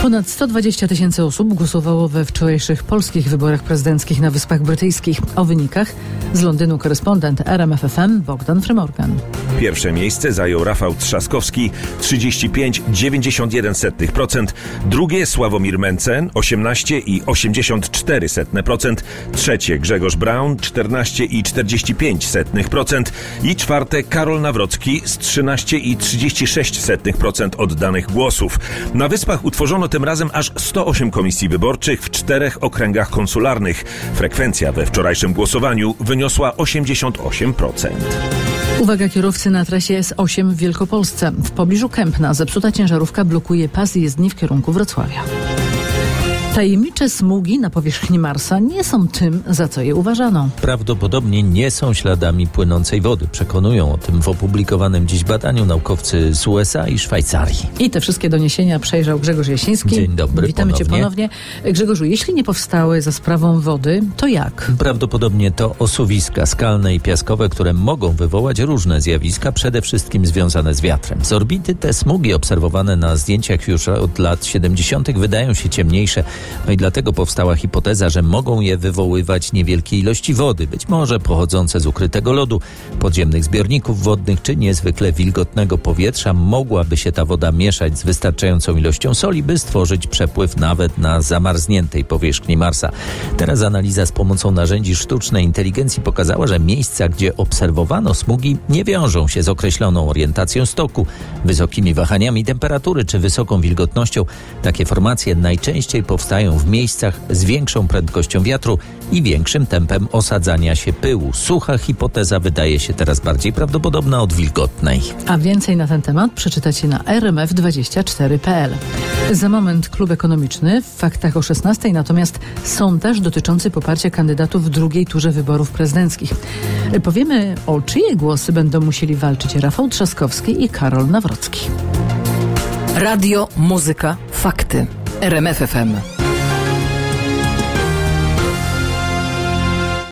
Ponad 120 000 osób głosowało we wczorajszych polskich wyborach prezydenckich na Wyspach Brytyjskich. O wynikach z Londynu korespondent RMF FM Bogdan Frymorgan. Pierwsze miejsce zajął Rafał Trzaskowski 35,91%, drugie Sławomir Mencen 18,84%, trzecie Grzegorz Braun 14,45% i czwarte Karol Nawrocki z 13,36% oddanych głosów. Na Wyspach utworzono tym razem aż 108 komisji wyborczych w 4 okręgach konsularnych. Frekwencja we wczorajszym głosowaniu wyniosła 88%. Uwaga kierowcy na trasie S8 w Wielkopolsce. W pobliżu Kępna zepsuta ciężarówka blokuje pas jezdni w kierunku Wrocławia. Tajemnicze smugi na powierzchni Marsa nie są tym, za co je uważano. Prawdopodobnie nie są śladami płynącej wody. Przekonują o tym w opublikowanym dziś badaniu naukowcy z USA i Szwajcarii. I te wszystkie doniesienia przejrzał Grzegorz Jasiński. Dzień dobry. Witamy Cię ponownie. Grzegorzu, jeśli nie powstały za sprawą wody, to jak? Prawdopodobnie to osuwiska skalne i piaskowe, które mogą wywołać różne zjawiska, przede wszystkim związane z wiatrem. Z orbity te smugi obserwowane na zdjęciach już od lat 70. wydają się ciemniejsze. No i dlatego powstała hipoteza, że mogą je wywoływać niewielkie ilości wody, być może pochodzące z ukrytego lodu, podziemnych zbiorników wodnych czy niezwykle wilgotnego powietrza. Mogłaby się ta woda mieszać z wystarczającą ilością soli, by stworzyć przepływ nawet na zamarzniętej powierzchni Marsa. Teraz analiza z pomocą narzędzi sztucznej inteligencji pokazała, że miejsca, gdzie obserwowano smugi, nie wiążą się z określoną orientacją stoku, wysokimi wahaniami temperatury czy wysoką wilgotnością. Takie formacje najczęściej powstają w miejscach z większą prędkością wiatru i większym tempem osadzania się pyłu. Sucha hipoteza wydaje się teraz bardziej prawdopodobna od wilgotnej. A więcej na ten temat przeczytacie na rmf24.pl. Za moment klub ekonomiczny w faktach o 16:00, natomiast sondaż dotyczący poparcia kandydatów w drugiej turze wyborów prezydenckich. Powiemy, o czyje głosy będą musieli walczyć Rafał Trzaskowski i Karol Nawrocki. Radio, muzyka, fakty. RMF FM.